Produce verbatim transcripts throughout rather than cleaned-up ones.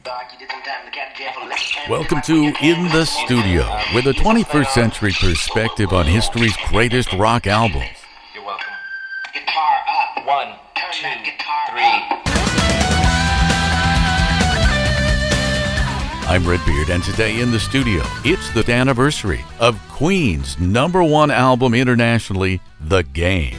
Welcome to In the Studio, with a twenty-first century perspective on history's greatest rock albums. You're welcome. Guitar up. One, Turn two, that guitar three. I'm Redbeard, and today in the studio, it's the anniversary of Queen's number one album internationally, The Game.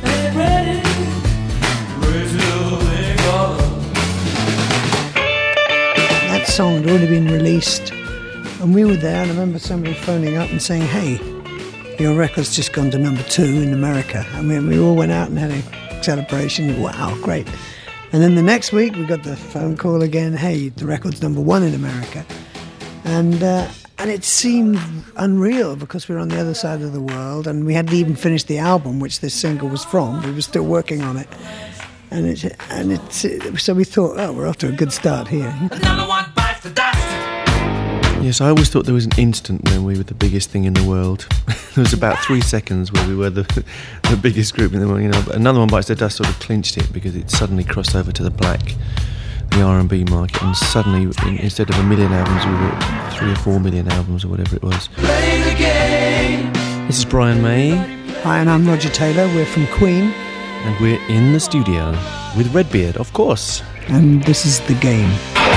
That song had already been released, and we were there, and I remember somebody phoning up and saying, hey, your record's just gone to number two in America. I mean, we all went out and had a celebration. Wow, great. And then the next week, we got the phone call again, hey, the record's number one in America. And uh, and it seemed unreal because we were on the other side of the world, and we hadn't even finished the album, which this single was from. We were still working on it. And it's and it's so we thought, oh, we're off to a good start here. Another one bites the dust. Yes, I always thought there was an instant when we were the biggest thing in the world. There was about three seconds where we were the the biggest group in the world, you know. But Another One Bites the Dust sort of clinched it because it suddenly crossed over to the black, the R and B market, and suddenly, in, instead of a million albums, we were at three or four million albums or whatever it was. Play the game. This is Brian May, Hi, and I'm Roger Taylor. We're from Queen, and we're in the studio with Redbeard, of course. and this is The Game.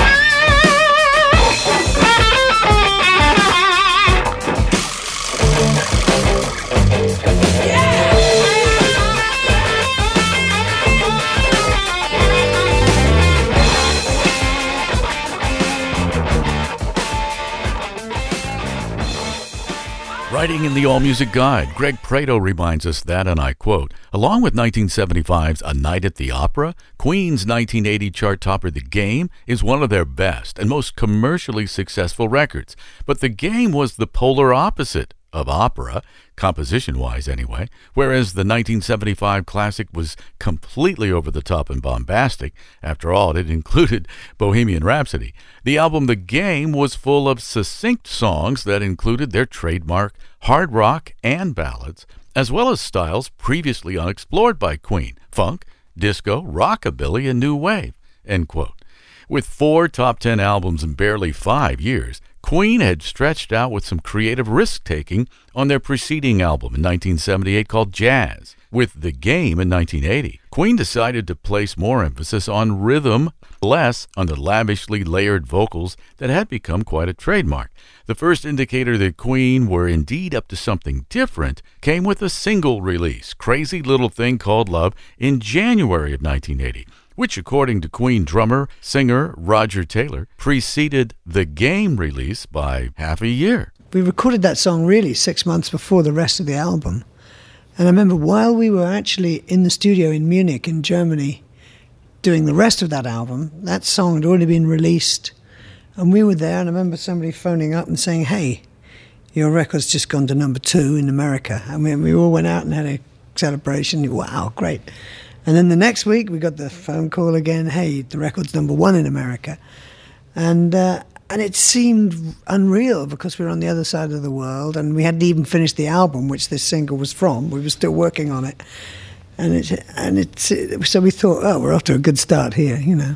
Writing in the All Music Guide, Greg Prato reminds us that, and I quote, along with nineteen seventy-five's A Night at the Opera, Queen's nineteen eighty chart topper The Game is one of their best and most commercially successful records. But The Game was the polar opposite of opera, composition-wise anyway, whereas the nineteen seventy-five classic was completely over the top and bombastic. After all, it included Bohemian Rhapsody. The album The Game was full of succinct songs that included their trademark hard rock and ballads, as well as styles previously unexplored by Queen: funk, disco, rockabilly, and new wave, end quote. With four top ten albums in barely five years, Queen had stretched out with some creative risk-taking on their preceding album in nineteen seventy-eight called Jazz. With The Game in nineteen eighty, Queen decided to place more emphasis on rhythm, less on the lavishly layered vocals that had become quite a trademark. The first indicator that Queen were indeed up to something different came with a single release, Crazy Little Thing Called Love, in January of nineteen eighty. Which, according to Queen drummer, singer Roger Taylor, preceded The Game release by half a year. We recorded that song really six months before the rest of the album. And I remember while we were actually in the studio in Munich in Germany doing the rest of that album, that song had already been released. And we were there, and I remember somebody phoning up and saying, hey, your record's just gone to number two in America. I mean, we all went out and had a celebration. Wow, great. And then the next week, we got the phone call again, hey, the record's number one in America. And uh, and it seemed unreal because we were on the other side of the world, and we hadn't even finished the album, which this single was from. We were still working on it. And it, and it's so we thought, oh, we're off to a good start here, you know.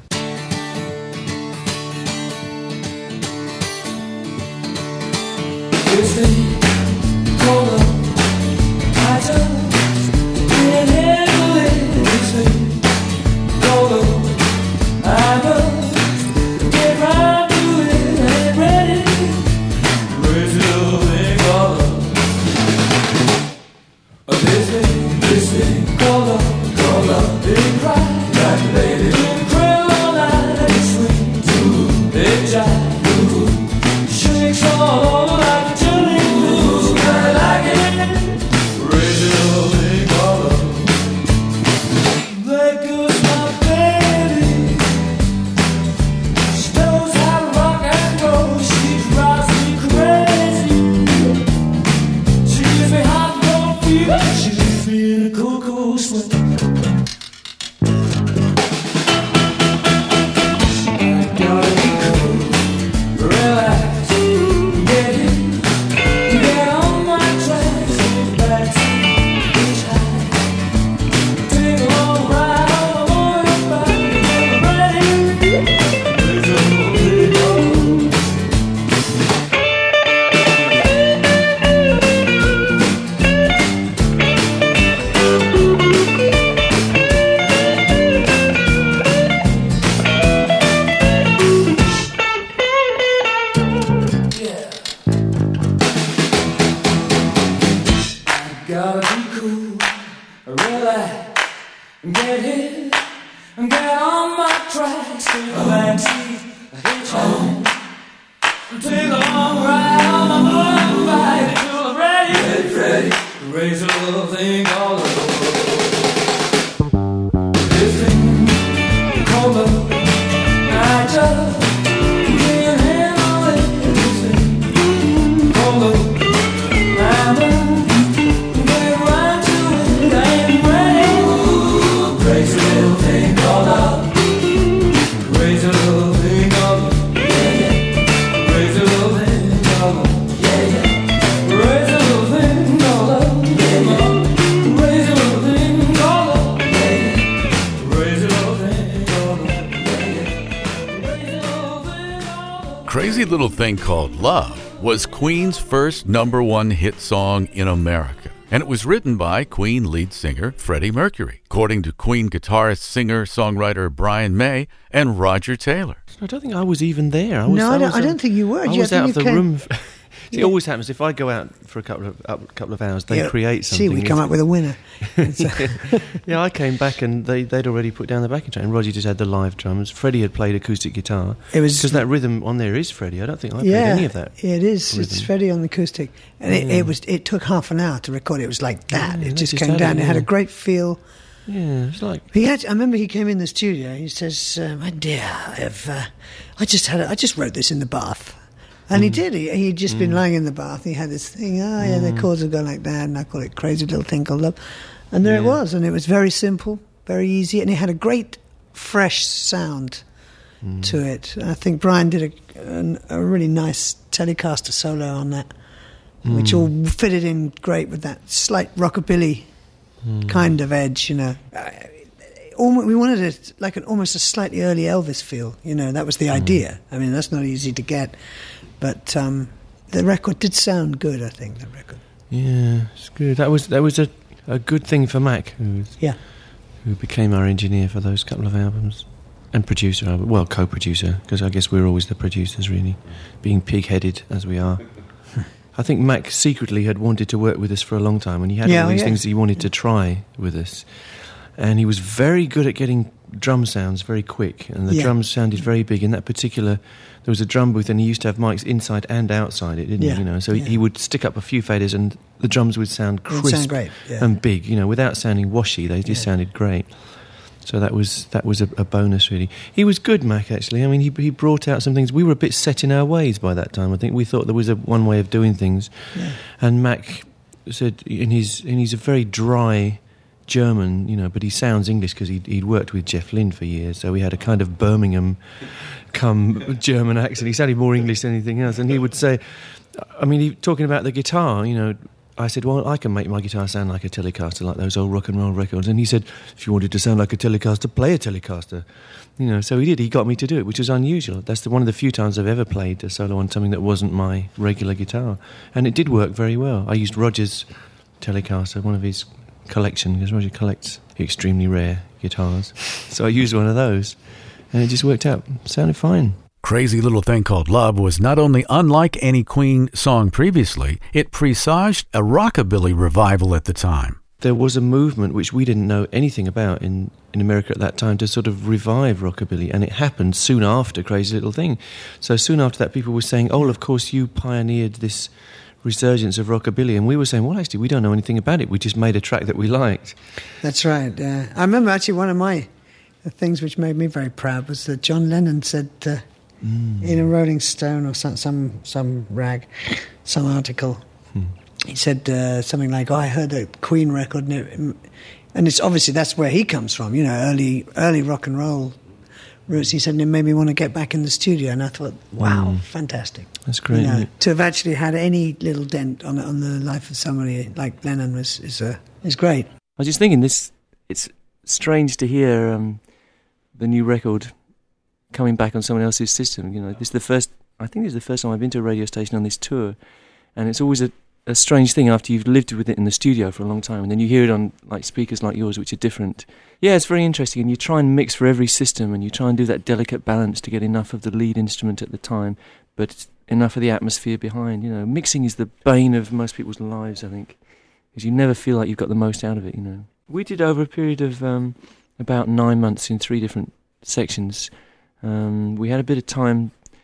Raise a little thing called love. This thing called love. I just lay your hand on it. This thing called love. I'm get right to it. I am ready. Raise a little thing called love. Raise a little thing called love. Yeah, yeah. Raise a little thing called love. Yeah, yeah. Raise a little thing called love. Crazy Little Thing Called Love was Queen's first number one hit song in America, and it was written by Queen lead singer Freddie Mercury, according to Queen guitarist, singer, songwriter Brian May and Roger Taylor. I don't think I was even there. I was, no, I I don't, was, I don't think you were. I You- was I out think of the you came- room. It Yeah. always happens if I go out for a couple of a couple of hours. They Yeah, create something. See, we come up with a winner. Yeah, I came back and they, they'd already put down the backing track, and Roger just had the live drums. Freddie had played acoustic guitar. It was- because that rhythm on there is Freddie. I don't think I played Yeah, any of that. it is. It's rhythm. Freddie on the acoustic, and it, it was. It took half an hour to record it. It was like that. Yeah, it they just just came had down. it, It had a yeah. great feel. Yeah, it's like He had. I remember he came in the studio. He says, uh, "My dear, I've. Uh, I just had. A, I just wrote this in the bath." And Mm. he did. He, he'd just been lying in the bath. He had this thing. Oh, yeah, the chords would go like that, and I call it Crazy Little Thing Called Love. And there it Yeah. was. And it was very simple, very easy, and it had a great, fresh sound Mm. to it. I think Brian did a, a, a really nice Telecaster solo on that, which Mm. all fitted in great with that slight rockabilly Mm. kind of edge, you know. Uh, almo- we wanted it like an almost a slightly early Elvis feel, you know. That was the idea. I mean, that's not easy to get, but um, the record did sound good. I think the record, yeah, it's good. That was that was a, a good thing for Mac, who was, yeah, who became our engineer for those couple of albums and producer. Well, co-producer, because I guess we're always the producers, really, being pig-headed as we are. I think Mac secretly had wanted to work with us for a long time, and he had Yeah, all these yeah. things he wanted to try with us. And he was very good at getting drum sounds very quick, and the Yeah. drums sounded very big. In that particular, there was a drum booth, and he used to have mics inside and outside it, didn't Yeah, he? You know, so yeah. he, he would stick up a few faders, and the drums would sound would crisp sound great, yeah. and big. You know, without sounding washy, they just Yeah. sounded great. So that was that was a, a bonus, really. He was good, Mac. Actually, I mean, he he brought out some things. We were a bit set in our ways by that time. I think we thought there was a one way of doing things, Yeah. and Mac said, in his and he's a very dry German, you know, but he sounds English because he'd, he'd worked with Jeff Lynne for years, so he had a kind of Birmingham come German accent. He sounded more English than anything else, and he would say, I mean, he, talking about the guitar, you know, I said, well, I can make my guitar sound like a Telecaster, like those old rock and roll records. And he said, if you wanted to sound like a Telecaster, play a Telecaster. You know, so he did. He got me to do it, which was unusual. That's the, one of the few times I've ever played a solo on something that wasn't my regular guitar. And it did work very well. I used Roger's Telecaster, one of his collection, because Roger collects extremely rare guitars. So I used one of those, and it just worked out. Sounded fine. Crazy Little Thing Called Love was not only unlike any Queen song previously, it presaged a rockabilly revival at the time. There was a movement which we didn't know anything about in, in America at that time to sort of revive rockabilly, and it happened soon after Crazy Little Thing. So soon after that, people were saying, oh, of course you pioneered this resurgence of rockabilly, and we were saying, well, actually, we don't know anything about it. We just made a track that we liked. That's right. Uh, I remember actually one of my the things which made me very proud was that John Lennon said uh, mm. in a Rolling Stone or some some, some rag, some article, hmm. he said uh, something like, "Oh, I heard a Queen record," and, it, and it's obviously that's where he comes from, you know, early early rock and roll roots. He said, and it made me want to get back in the studio, and I thought, wow, mm. fantastic. That's great. You know, isn't it? to have actually had any little dent on on the life of somebody like Lennon was is uh, is great. I was just thinking, this it's strange to hear um, the new record coming back on someone else's system. You know, this is the first. I think this is the first time I've been to a radio station on this tour, and it's always a, a strange thing after you've lived with it in the studio for a long time, and then you hear it on like speakers like yours, which are different. Yeah, it's very interesting, and you try and mix for every system, and you try and do that delicate balance to get enough of the lead instrument at the time, but enough of the atmosphere behind. You know, mixing is the bane of most people's lives, I think, because you never feel like you've got the most out of it. You know, we did over a period of um, about nine months in three different sections. Um, we had a bit of time.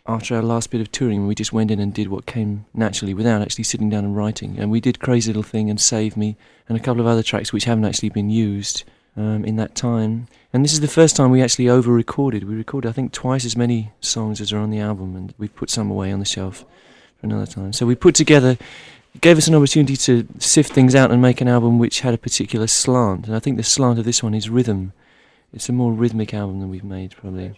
after our last bit of touring, we just went in and did what came naturally without actually sitting down and writing. And we did Crazy Little Thing and Save Me and a couple of other tracks which haven't actually been used um, in that time. And this is the first time we actually over-recorded. We recorded, I think, twice as many songs as are on the album, and we put some away on the shelf for another time. So we put together, it gave us an opportunity to sift things out and make an album which had a particular slant. And I think the slant of this one is rhythm. It's a more rhythmic album than we've made, probably.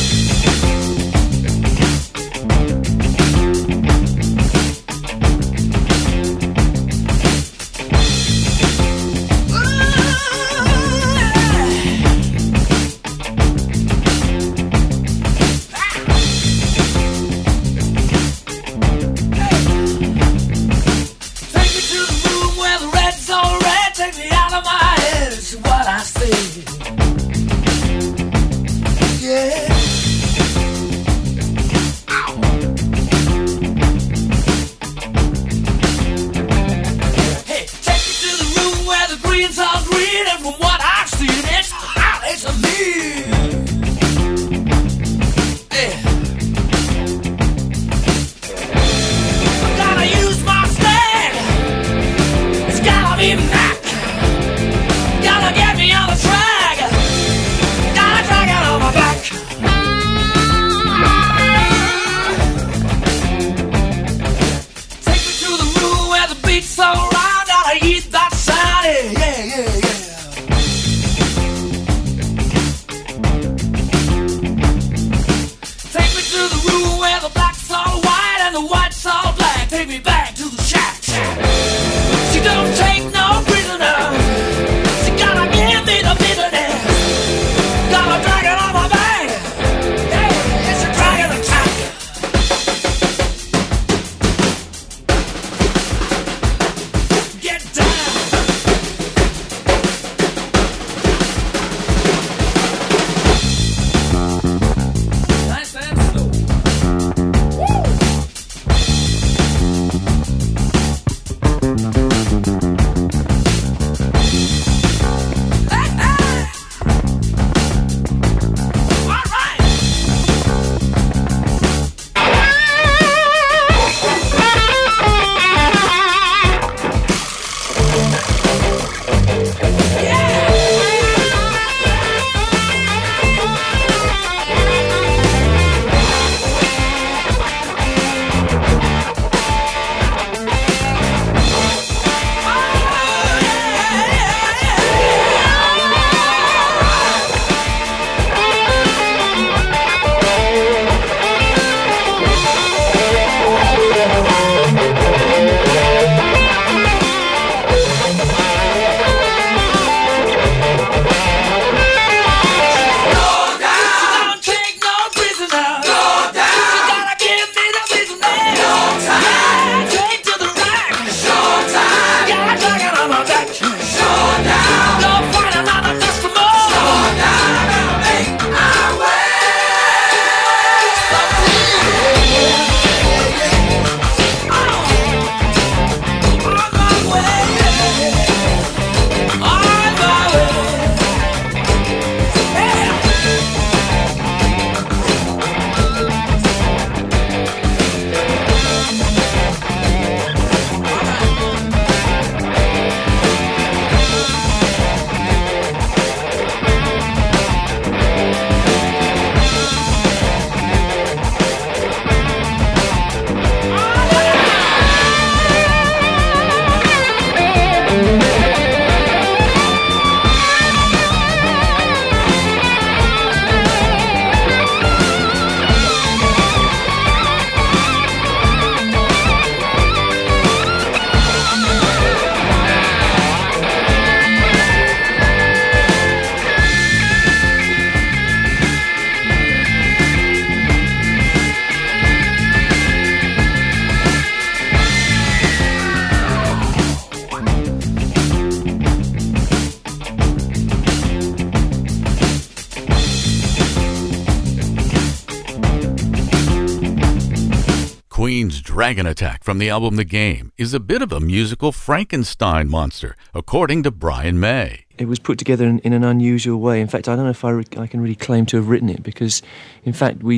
Queen's Dragon Attack from the album The Game is a bit of a musical Frankenstein monster, according to Brian May. It was put together in, in an unusual way. In fact, I don't know if I, re- I can really claim to have written it, because, in fact, we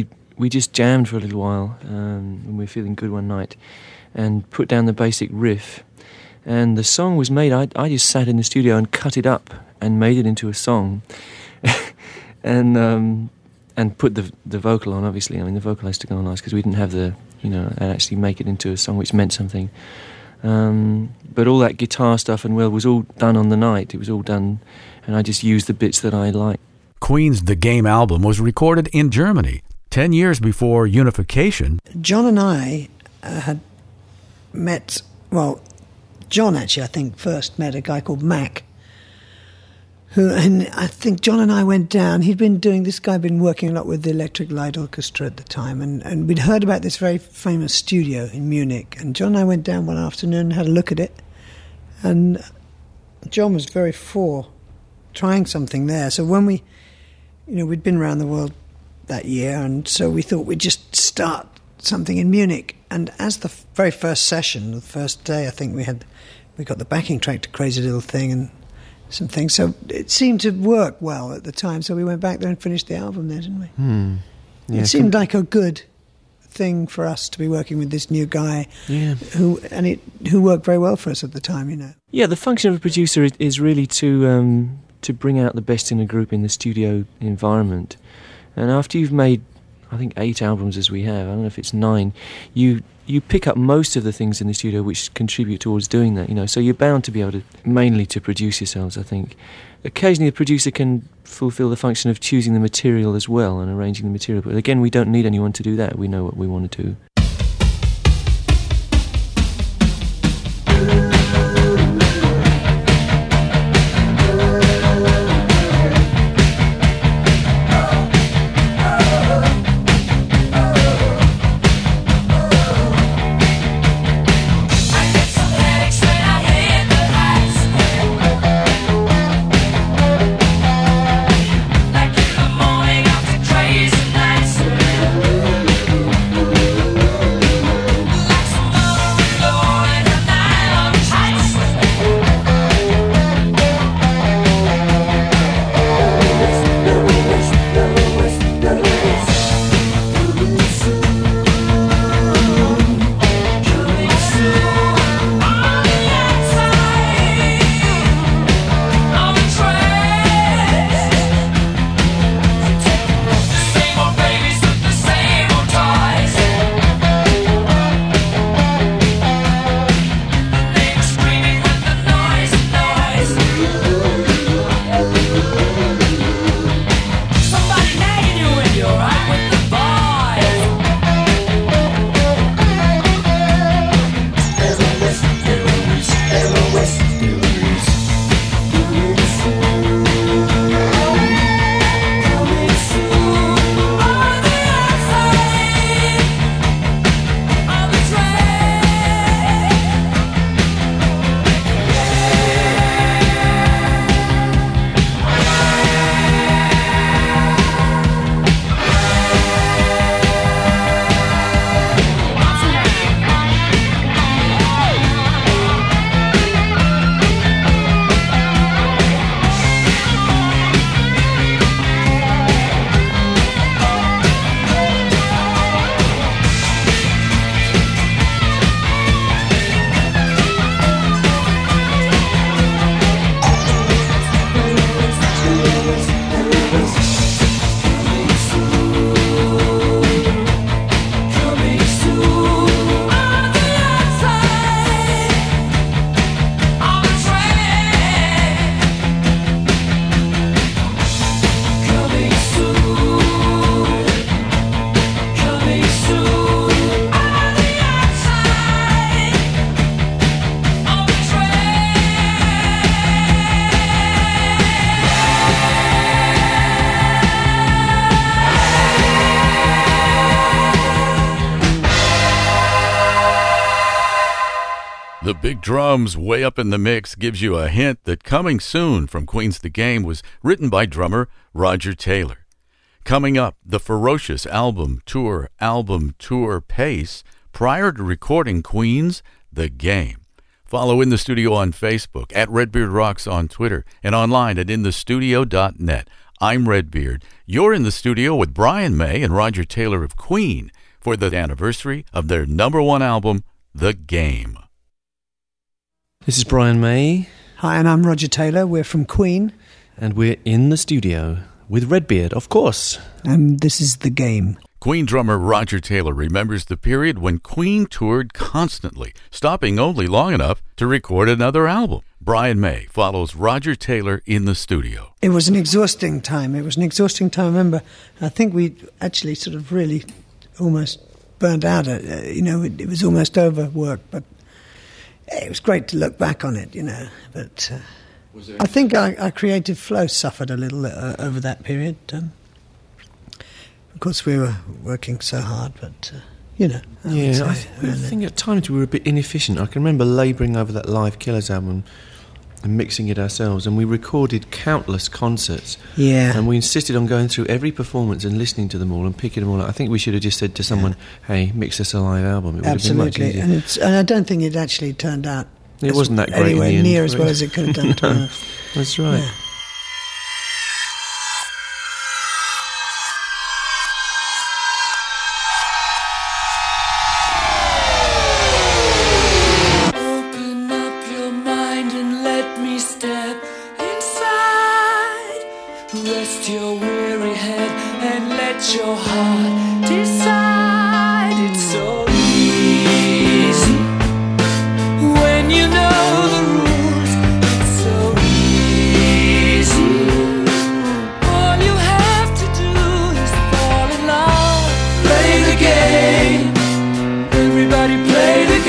we just jammed for a little while um, when we were feeling good one night, and put down the basic riff. And the song was made. I, I just sat in the studio and cut it up and made it into a song, and um, and put the the vocal on. Obviously, I mean the vocal has to go on last because we didn't have the you know and actually make it into a song which meant something. Um, but all that guitar stuff and well was all done on the night. It was all done, and I just used the bits that I liked. Queen's The Game album was recorded in Germany ten years before unification. John and I uh, had met, well, John actually, I think, first met a guy called Mac, who, and I think John and I went down. He'd been doing, this guy had been working a lot with the Electric Light Orchestra at the time, and, and we'd heard about this very famous studio in Munich. And John and I went down one afternoon and had a look at it, and John was very for trying something there. So when we, you know, we'd been around the world that year, and so we thought we'd just start something in Munich. And as the very first session, the first day, I think we had, we got the backing track to Crazy Little Thing and some things. So it seemed to work well at the time. So we went back there and finished the album there, didn't we? Hmm. Yeah, it seemed like a good thing for us to be working with this new guy, yeah. who and it who worked very well for us at the time, you know. Yeah, the function of a producer is, is really to um, to bring out the best in a group in the studio environment. And after you've made, I think, eight albums as we have, I don't know if it's nine, you you pick up most of the things in the studio which contribute towards doing that, you know. So you're bound to be able to, mainly to produce yourselves, I think. Occasionally the producer can fulfill the function of choosing the material as well and arranging the material. But again, we don't need anyone to do that. We know what we want to do. The big drums way up in the mix gives you a hint that Coming Soon from Queen's The Game was written by drummer Roger Taylor. Coming up, the ferocious album tour, album tour pace prior to recording Queen's The Game. Follow In The Studio on Facebook, at Redbeard Rocks on Twitter, and online at in the studio dot net. I'm Redbeard. You're in the studio with Brian May and Roger Taylor of Queen for the anniversary of their number one album, The Game. This is Brian May. Hi, and I'm Roger Taylor. We're from Queen. And we're in the studio with Redbeard, of course. And this is The Game. Queen drummer Roger Taylor remembers the period when Queen toured constantly, stopping only long enough to record another album. Brian May follows Roger Taylor in the studio. It was an exhausting time. It was an exhausting time. I remember, I think we actually sort of really almost burned out. Uh, you know, it, it was almost over work, but it was great to look back on it, you know. But uh, was there... I think our, our creative flow suffered a little uh, over that period. Um, of course, we were working so hard, but... Uh, You know, I yeah, I, th- I think at times we were a bit inefficient. I can remember labouring over that Live Killers album and mixing it ourselves, and we recorded countless concerts. Yeah. And we insisted on going through every performance and listening to them all and picking them all out. I think we should have just said to someone, yeah. hey, mix us a live album. It would Absolutely. have been much easier. And, it's, and I don't think it actually turned out It wasn't that great anywhere in the end, near as well as it could have done to no, us. That's right. Yeah. Rest your weary head and let your heart decide. It's so easy when you know the rules. It's so easy. All you have to do is fall in love. Play the game. Everybody play the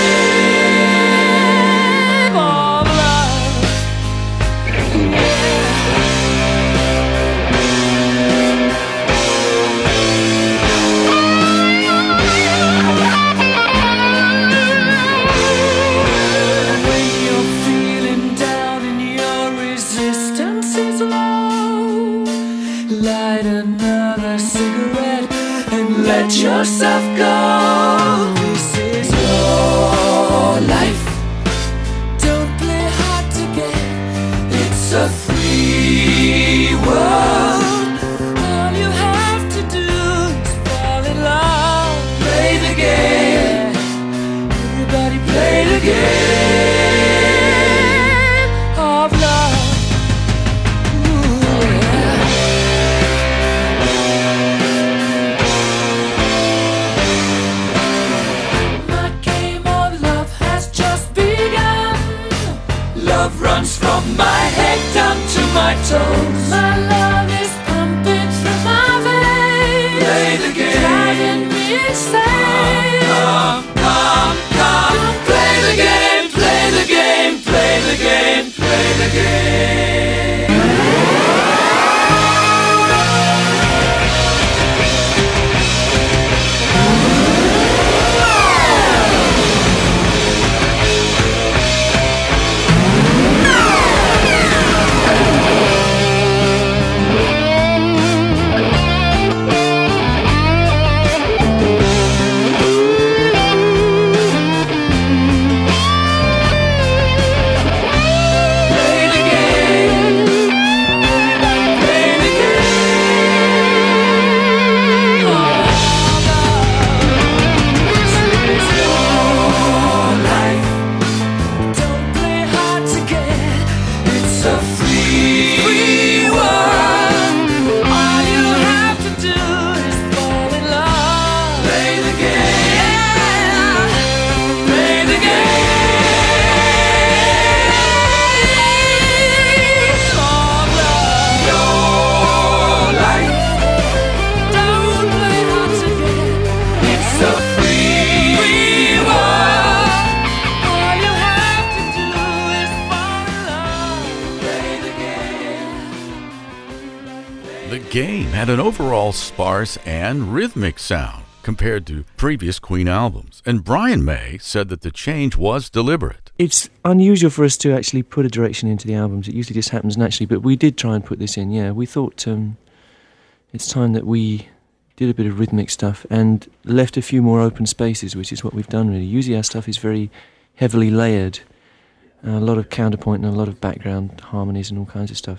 game of love. Yeah. Let yourself go. This is your life. Don't play hard to get. It's a free world. All you have to do is fall in love. Play the game. Everybody play the game of love. Ooh, yeah. Love runs from my head down to my toes. My love is pumping through my veins. Play the game. Driving me insane. Come, come, come, come. Play the game, play the game, play the game, play the game. The Game had an overall sparse and rhythmic sound compared to previous Queen albums, and Brian May said that the change was deliberate. It's unusual for us to actually put a direction into the albums. It usually just happens naturally, but we did try and put this in, yeah. We thought um, it's time that we did a bit of rhythmic stuff and left a few more open spaces, which is what we've done, really. Usually our stuff is very heavily layered, a lot of counterpoint and a lot of background harmonies and all kinds of stuff.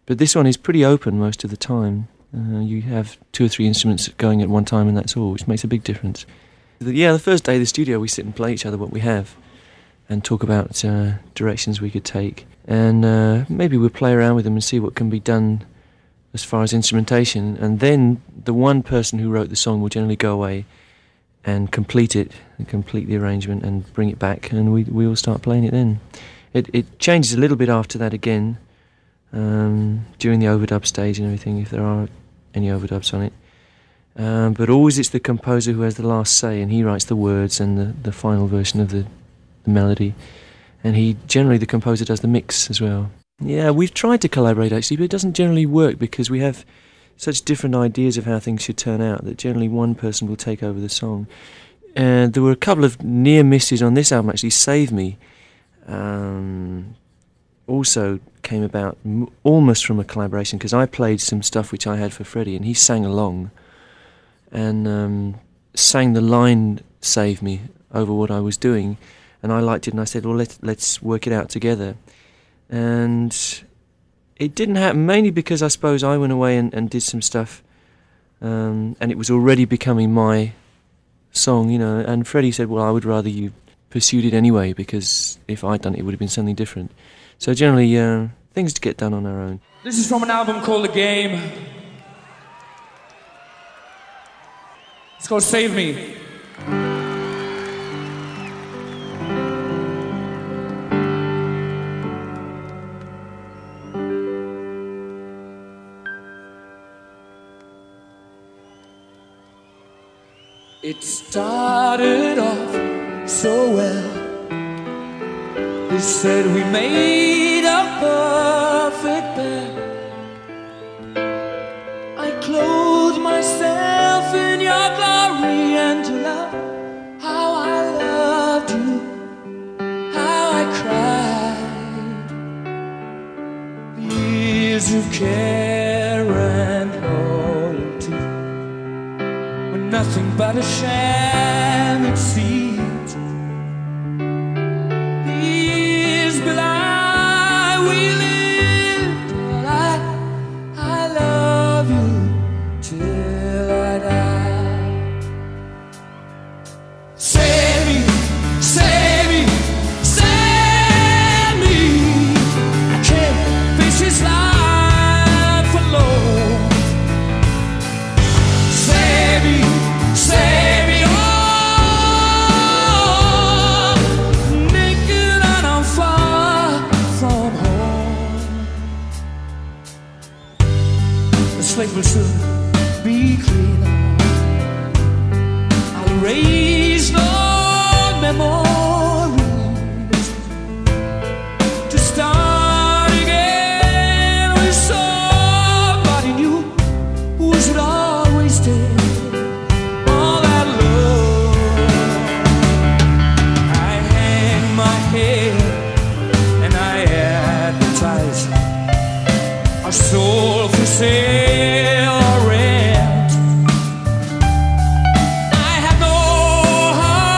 But this one is pretty open most of the time. Uh, you have two or three instruments going at one time and that's all, which makes a big difference. The, yeah, the first day of the studio we sit and play each other what we have and talk about uh, directions we could take. And uh, maybe we'll play around with them and see what can be done as far as instrumentation. And then the one person who wrote the song will generally go away and complete it, and complete the arrangement and bring it back, and we we will start playing it then. It it changes a little bit after that again, um, during the overdub stage and everything, if there are any overdubs on it. Um, but always it's the composer who has the last say, and he writes the words and the, the final version of the, the melody. And he generally, the composer, does the mix as well. Yeah, we've tried to collaborate actually, but it doesn't generally work because we have such different ideas of how things should turn out that generally one person will take over the song. And there were a couple of near misses on this album actually. Save Me um, also came about m- almost from a collaboration, because I played some stuff which I had for Freddie and he sang along and um, sang the line Save Me over what I was doing, and I liked it and I said, well, let's, let's work it out together. And it didn't happen, mainly because I suppose I went away and, and did some stuff, um, and it was already becoming my song, you know, and Freddie said, well, I would rather you pursued it anyway, because if I'd done it, it would have been something different. So generally, uh, things to get done on our own. This is from an album called The Game. It's called Save Me. It started off so well. They said we made a perfect pair. I clothed myself in your glory and your love. How I loved you, how I cried. Years of care and loyalty were nothing but a sham, it seems. Years belie we lived, but I, I love you till I die. Save me, save me, save me. I can't face this life alone. Save me, save me, oh, naked and I'm far from home. The slate will soon be clean. I'll erase no memories to start again with somebody new who should always stay. All that love, I hang my head and I advertise our soul for sale or rent. I have no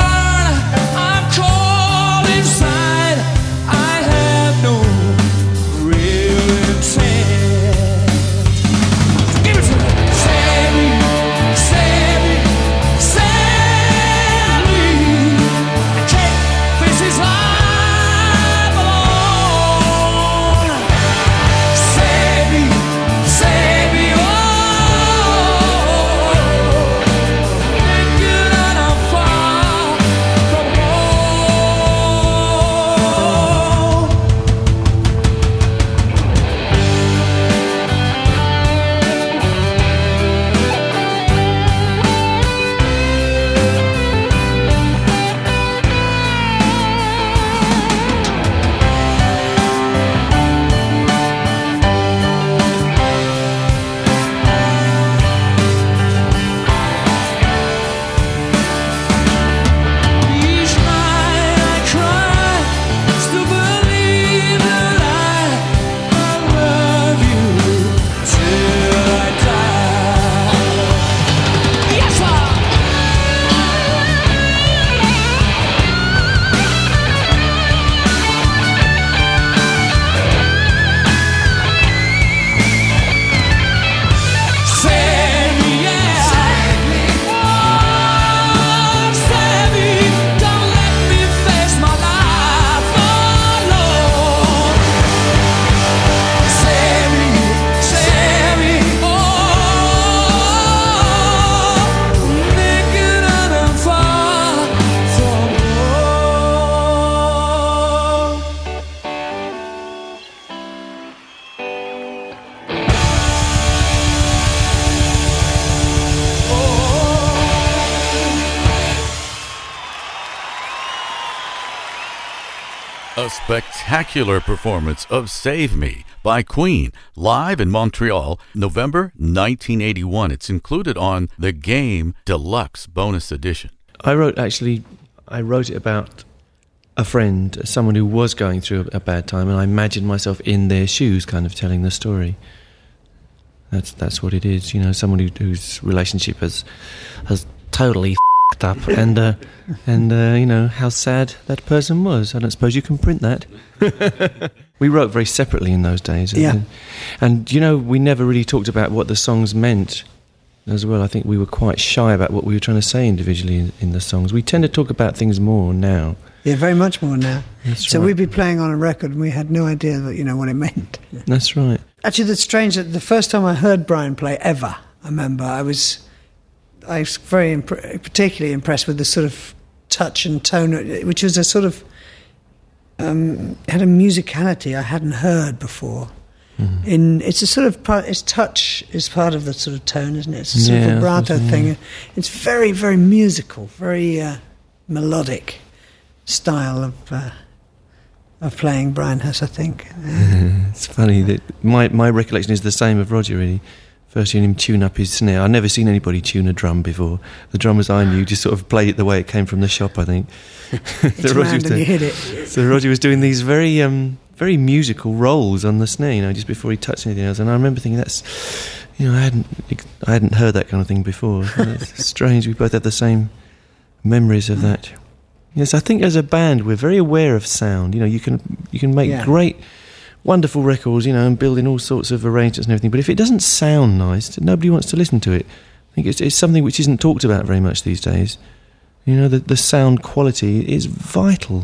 A spectacular performance of Save Me by Queen, live in Montreal, November nineteen eighty-one. It's included on The Game Deluxe Bonus Edition. I wrote, actually, I wrote it about a friend, someone who was going through a bad time, and I imagined myself in their shoes, kind of telling the story. That's that's what it is, you know, someone who, whose relationship has has totally f***ed up, and uh, and uh, you know how sad that person was. I don't suppose you can print that. We wrote very separately in those days, yeah. And, and you know, we never really talked about what the songs meant as well. I think we were quite shy about what we were trying to say individually in, in the songs. We tend to talk about things more now. Yeah, very much more now. That's so right. we'd be playing on a record and we had no idea that, you know, what it meant. That's right. Actually, that's strange that the first time I heard Brian play ever, I remember I was, I was very imp- particularly impressed with the sort of touch and tone, which was a sort of um, had a musicality I hadn't heard before. Mm. In it's a sort of part, its touch is part of the sort of tone, isn't it? It's a sort yeah, of vibrato yeah. thing. It's very, very musical, very uh, melodic style of uh, of playing Brian Huss, I think. Uh, it's funny that my my recollection is the same of Roger, really. First hearing him tune up his snare. I'd never seen anybody tune a drum before. The drummers I knew just sort of played it the way it came from the shop, I think. It's so round and doing, you hit it. So Roger was doing these very um, very musical rolls on the snare, you know, just before he touched anything else. And I remember thinking, that's, you know, I hadn't I hadn't heard that kind of thing before. It's strange. We both have the same memories of that. Yes, I think as a band we're very aware of sound. You know, you can you can make Yeah. great, wonderful records, you know, and build in all sorts of arrangements and everything. But if it doesn't sound nice, nobody wants to listen to it. I think it's, it's something which isn't talked about very much these days. You know, the the sound quality is vital.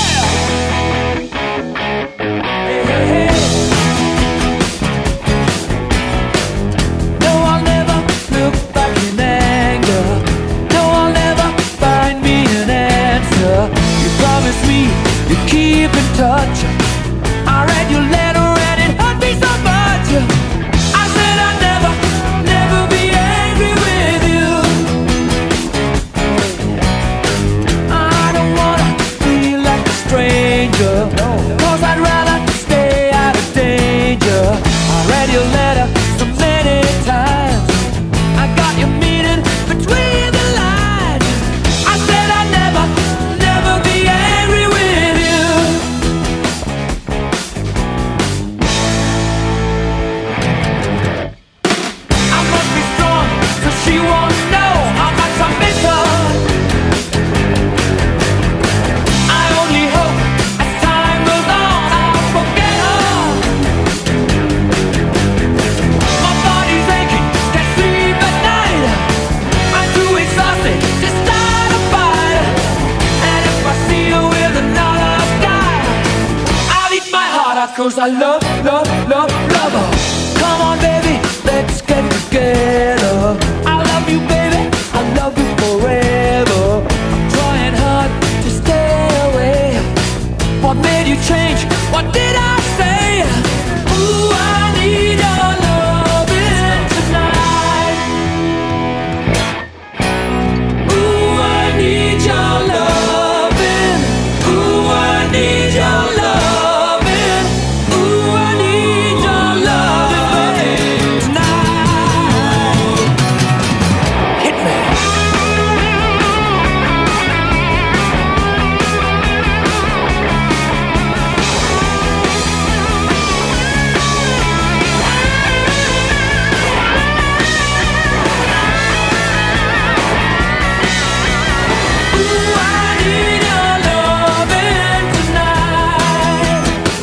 Keep in touch. I read your letter and it hurt me so much. I said I'd never, never be angry with you. I don't wanna feel like a stranger, cause I'd rather stay out of danger. I read your letter so many times. I got your meaning between the lines. I said I'd never, never be angry with you. She won't know how much I miss her. I only hope as time goes on I'll forget her. My body's aching, can't sleep at night. I'm too exhausted to start a fight. And if I see her with another guy, I'll eat my heart out, cause I love, love, love, love her. Come on baby, let's get together. I love you, baby, I love you forever. I'm trying hard to stay away. What made you change? What did I say? Ooh, I need your loving tonight. Ooh, I need your loving. Ooh, I need your loving. Ooh, I need your loving tonight. Hit me. Ooh, I need your loving tonight.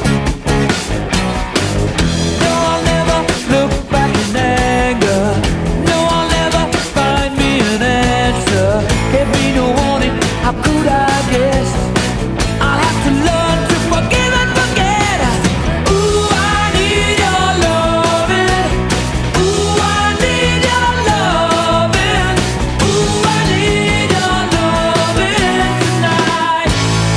No, I'll never look back in anger. No, I'll never find me an answer. Gave me no warning, how could I guess? I'll have to learn to forgive and forget. Ooh, I need your loving. Ooh, I need your loving. Ooh, I need your loving tonight.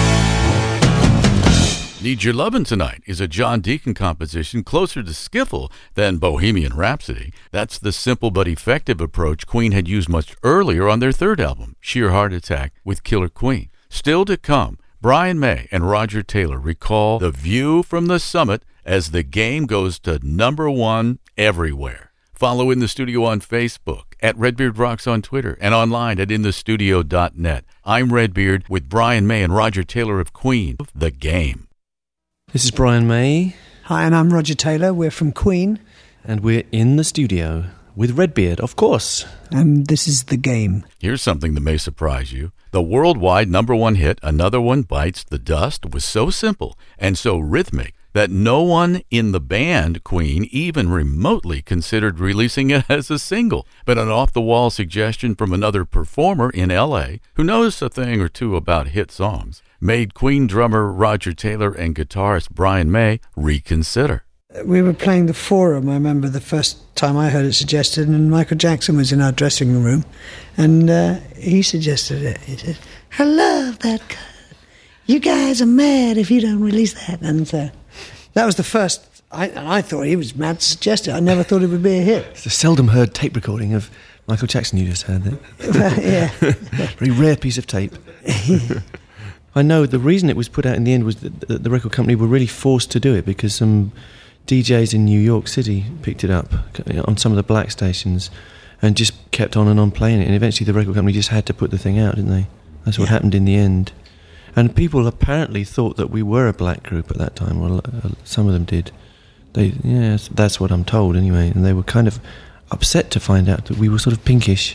Need Your Lovin' Tonight is a John Deacon composition closer to skiffle than Bohemian Rhapsody. That's the simple but effective approach Queen had used much earlier on their third album, Sheer Heart Attack with Killer Queen. Still to come, Brian May and Roger Taylor recall the view from the summit as the game goes to number one everywhere. Follow In the Studio on Facebook, at Redbeard Rocks on Twitter, and online at in the studio dot net. I'm Redbeard with Brian May and Roger Taylor of Queen, The Game. This is Brian May. Hi, and I'm Roger Taylor. We're from Queen. And we're in the studio with Redbeard, of course. And this is The Game. Here's something that may surprise you. The worldwide number one hit, Another One Bites the Dust, was so simple and so rhythmic that no one in the band, Queen, even remotely considered releasing it as a single. But an off-the-wall suggestion from another performer in L A, who knows a thing or two about hit songs, made Queen drummer Roger Taylor and guitarist Brian May reconsider. We were playing the Forum, I remember the first time I heard it suggested, and Michael Jackson was in our dressing room, and uh, he suggested it. He said, I love that cut. You guys are mad if you don't release that. And so that was the first, I, and I thought he was mad to suggest it. I never thought it would be a hit. It's a seldom heard tape recording of Michael Jackson you just heard there. Well, yeah. Very rare piece of tape. I know the reason it was put out in the end was that the record company were really forced to do it because some D Js in New York City picked it up on some of the black stations and just kept on and on playing it, and eventually the record company just had to put the thing out, didn't they? That's what yeah. happened in the end. And people apparently thought that we were a black group at that time. Well, uh, some of them did. They, yeah, that's what I'm told anyway. And they were kind of upset to find out that we were sort of pinkish.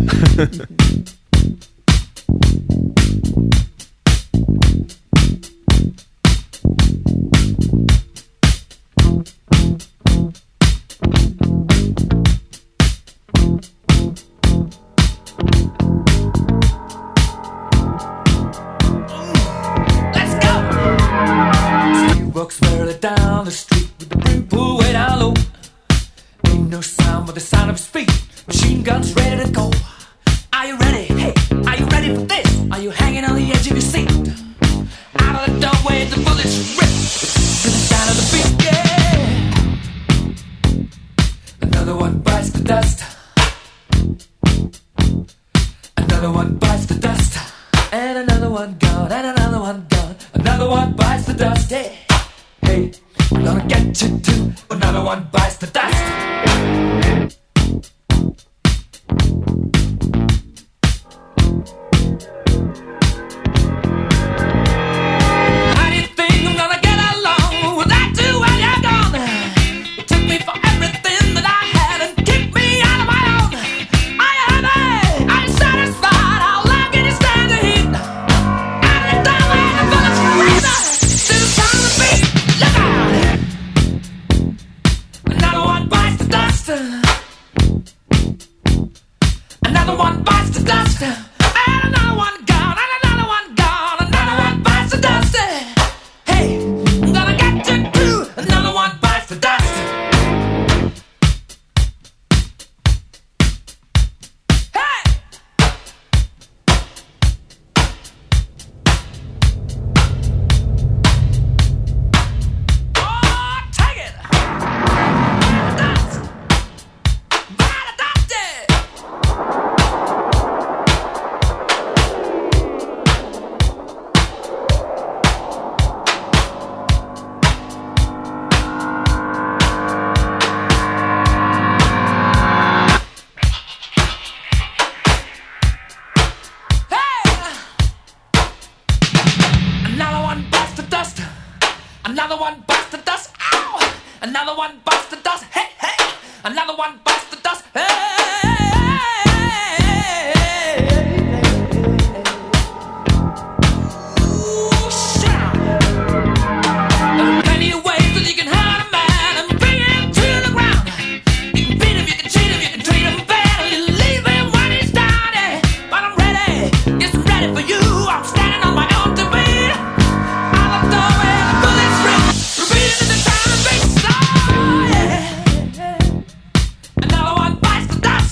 Walks merrily down the street with the brim pulled way down low. Ain't no sound but the sound of his feet. Machine guns ready to go. Are you ready? Hey, are you ready for this? Are you hanging on the edge of your seat? Out of the doorway, the bullets rip to the sound of the beat. Yeah. Another one bites the dust. Another one bites the dust. And another one gone. And another one gone. Another one bites the dust. Yeah. Hey, I'm gonna get you too. Another one bites the dust. How do you think I'm gonna get along without you when you're gone? You took me for everything that I had and kicked me out of my own. Are you happy? Are you satisfied? How long can you stand the heat? Out of the doorway, the bullets razor to the sound of the beat. Look out! Another one bites the dust. Another one bites the dust. And another one gone. And another one gone. Another one bites the dust. Hey, I'm gonna get you too. Another one bites the dust. Hey! Oh, take it! Dust! By the dust! Another one bites the dust. Another one bites the dust. Ow! Another one bites the dust. Hey, hey! Another one bites the dust. Hey! Ooh, shout! There are plenty of ways that you can hurt a man and bring him to the ground. You can beat him, you can cheat him, you can treat him bad, or you leave him when he's down. Yeah. But I'm ready, yes, I'm ready for you. I'm standing on my own two feet. Out the doorway, the bullets rip, repeating in the sound of the beat. Oh, yeah. Another one bites the dust.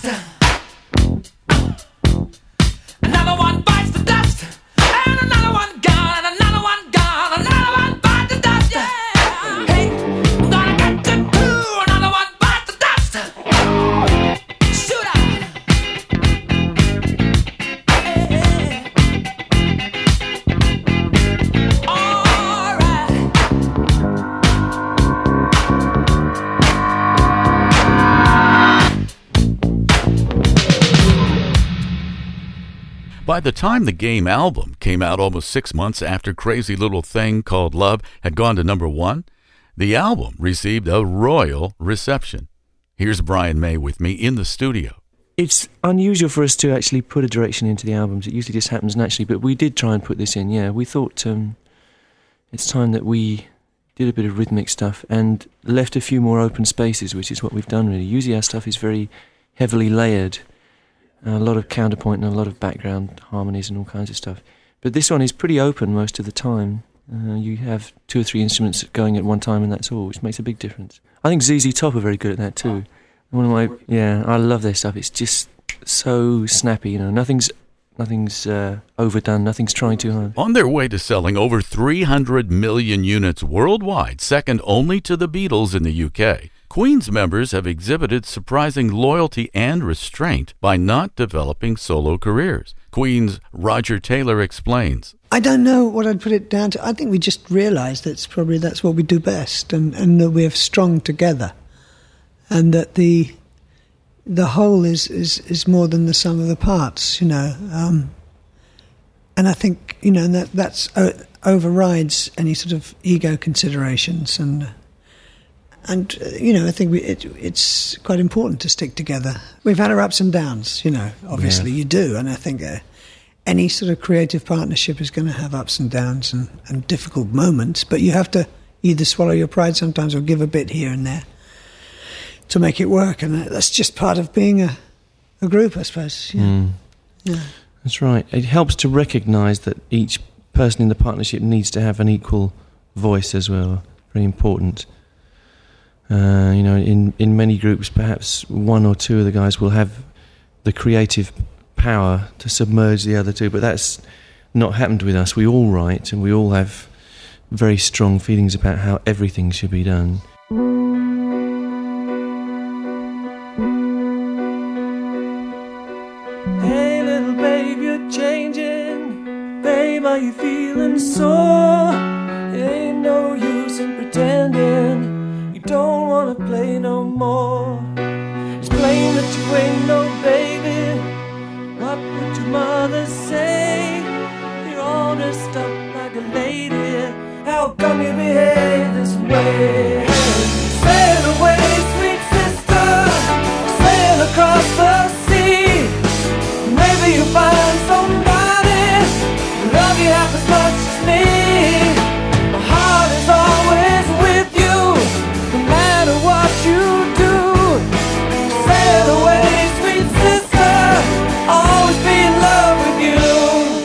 By the time the Game album came out almost six months after Crazy Little Thing Called Love had gone to number one, the album received a royal reception. Here's Brian May with me in the studio. It's unusual for us to actually put a direction into the albums. It usually just happens naturally, but we did try and put this in, yeah. We thought um, it's time that we did a bit of rhythmic stuff and left a few more open spaces, which is what we've done, really. Usually our stuff is very heavily layered, a lot of counterpoint and a lot of background harmonies and all kinds of stuff. But this one is pretty open most of the time. Uh, you have two or three instruments going at one time and that's all, which makes a big difference. I think Z Z Top are very good at that too. One of my, yeah, I love their stuff. It's just so snappy, you know. Nothing's, nothing's uh, overdone. Nothing's trying too hard. On their way to selling over three hundred million units worldwide, second only to the Beatles in the U K, Queen's members have exhibited surprising loyalty and restraint by not developing solo careers. Queen's Roger Taylor explains. I don't know what I'd put it down to. I think we just realised that it's probably that's what we do best, and, and that we're strong together. And that the the whole is, is, is more than the sum of the parts, you know. Um, and I think, you know, that that's uh, overrides any sort of ego considerations. And, and uh, you know, I think we, it, it's quite important to stick together. We've had our ups and downs, you know, obviously yeah. You do. And I think uh, any sort of creative partnership is going to have ups and downs and, and difficult moments. But you have to either swallow your pride sometimes or give a bit here and there to make it work, and that's just part of being a, a group, I suppose. Yeah. Mm. Yeah. That's right. It helps to recognise that each person in the partnership needs to have an equal voice as well. Very important. Uh, you know, in, in many groups, perhaps one or two of the guys will have the creative power to submerge the other two, but that's not happened with us. We all write, and we all have very strong feelings about how everything should be done. Hey little babe, you're changing. Babe, are you feeling sore? It ain't no use in pretending you don't wanna play no more. It's plain that you ain't no baby. What would your mother say? You're all dressed up like a lady. How come you behave this way? Sail away, sweet sister. Sail across the sea. Maybe you'll find somebody who love you half as much as me. My heart is always with you, no matter what you do. Sail away, sweet sister, always be in love with you.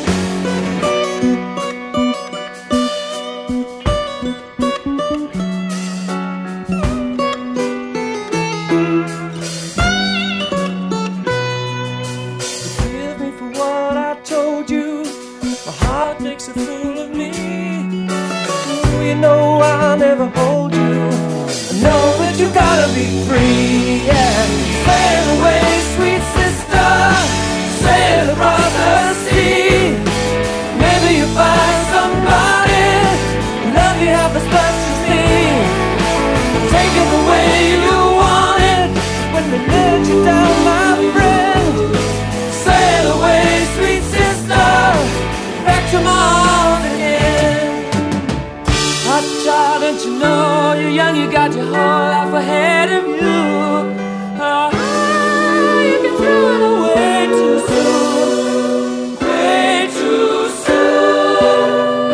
A fool of me. Ooh, you know I'll never hold you. I know that you gotta be free, yeah. Sail away, sweet sister. Sail across the sea. Maybe you'll find somebody who love you half as much as me. Take it the way you want it when they let you down, my friend. Sail away, sweet sister, back to my heart again. Hot child, don't you know you're young, you got your whole life ahead of you. Oh, you can throw it away too soon, way too soon.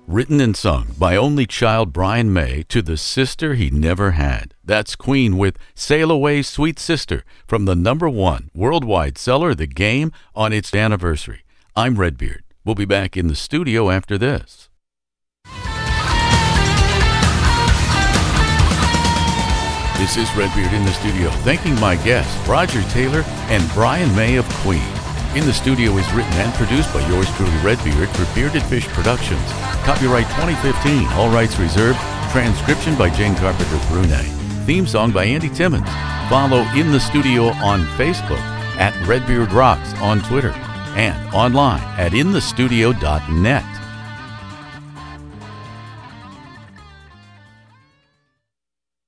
Written and sung by only child Brian May to the sister he never had. That's Queen with Sail Away, Sweet Sister from the number one worldwide seller, The Game, on its anniversary. I'm Redbeard. We'll be back in the studio after this. This is Redbeard in the studio, thanking my guests, Roger Taylor and Brian May of Queen. In the Studio is written and produced by yours truly, Redbeard, for Bearded Fish Productions. Copyright twenty fifteen, all rights reserved. Transcription by Jane Carpenter Brunei. Theme song by Andy Timmons. Follow In the Studio on Facebook, at Redbeard Rocks on Twitter, and online at in the studio dot net.